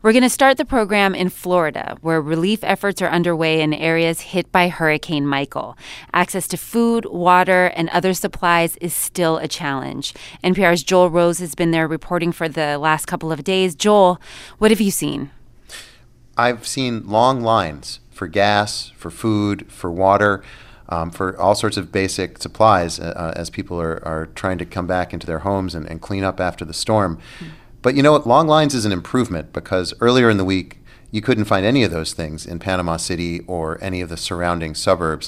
We're going to start the program in Florida, where relief efforts are underway in areas hit by Hurricane Michael. Access to food, water, and other supplies is still a challenge. NPR's Joel Rose has been there reporting for the last couple of days. Joel, what have you seen? I've seen long lines for gas, for food, for water, for all sorts of basic supplies as people are trying to come back into their homes and clean up after the storm. But you know what? Long lines is an improvement because earlier in the week, you couldn't find any of those things in Panama City or any of the surrounding suburbs.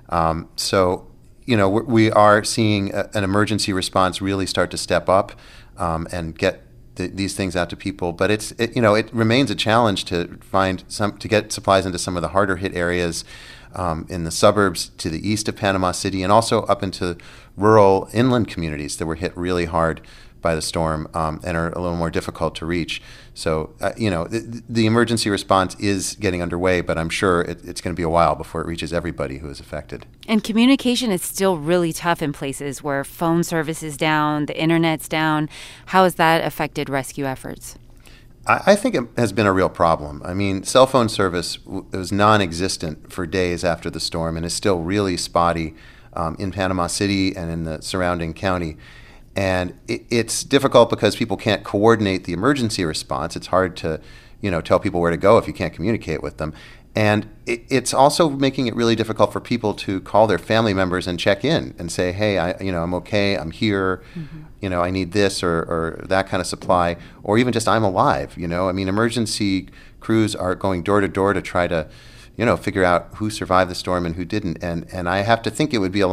So, you know, we are seeing an emergency response really start to step up and get these things out to people. But it remains a challenge to get supplies into some of the harder hit areas in the suburbs to the east of Panama City and also up into rural inland communities that were hit really hard by the storm and are a little more difficult to reach. So, the emergency response is getting underway, but I'm sure it's going to be a while before it reaches everybody who is affected. And communication is still really tough in places where phone service is down, the internet's down. How has that affected rescue efforts? I think it has been a real problem. I mean, cell phone service was non-existent for days after the storm and is still really spotty in Panama City and in the surrounding county. And it's difficult because people can't coordinate the emergency response. It's hard to, tell people where to go if you can't communicate with them. And it's also making it really difficult for people to call their family members and check in and say, hey, I'm okay, I'm here, I need this or that kind of supply, or even just I'm alive, I mean, emergency crews are going door to door to try to, figure out who survived the storm and who didn't. And I have to think it would be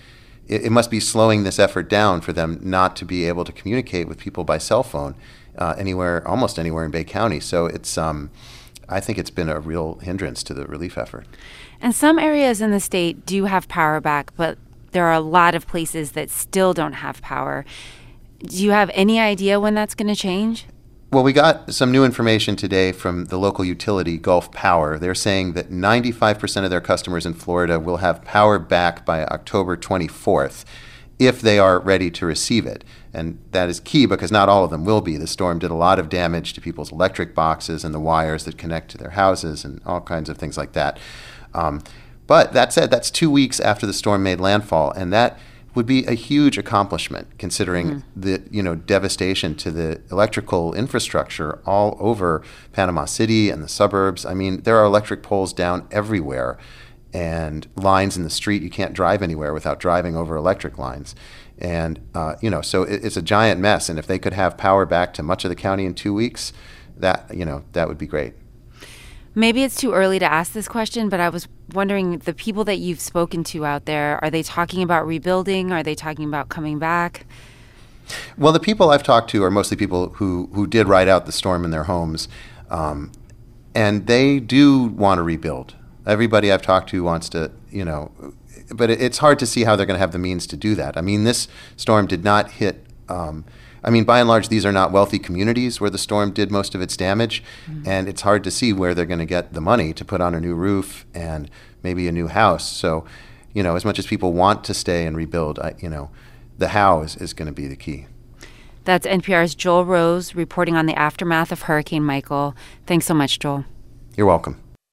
it must be slowing this effort down for them not to be able to communicate with people by cell phone almost anywhere in Bay County. So I think it's been a real hindrance to the relief effort. And some areas in the state do have power back, but there are a lot of places that still don't have power. Do you have any idea when that's going to change? Well, we got some new information today from the local utility, Gulf Power. They're saying that 95% of their customers in Florida will have power back by October 24th if they are ready to receive it. And that is key because not all of them will be. The storm did a lot of damage to people's electric boxes and the wires that connect to their houses and all kinds of things like that. But that said, that's 2 weeks after the storm made landfall, and that would be a huge accomplishment considering the devastation to the electrical infrastructure all over Panama City and the suburbs. I mean, there are electric poles down everywhere and lines in the street. You can't drive anywhere without driving over electric lines. And, so it's a giant mess. And if they could have power back to much of the county in 2 weeks, that would be great. Maybe it's too early to ask this question, but I was wondering, the people that you've spoken to out there, are they talking about rebuilding? Are they talking about coming back? Well, the people I've talked to are mostly people who did ride out the storm in their homes, and they do want to rebuild. Everybody I've talked to wants to, but it's hard to see how they're going to have the means to do that. I mean, this storm did not hit by and large, these are not wealthy communities where the storm did most of its damage, and it's hard to see where they're going to get the money to put on a new roof and maybe a new house. So, as much as people want to stay and rebuild, the how is going to be the key. That's NPR's Joel Rose reporting on the aftermath of Hurricane Michael. Thanks so much, Joel. You're welcome.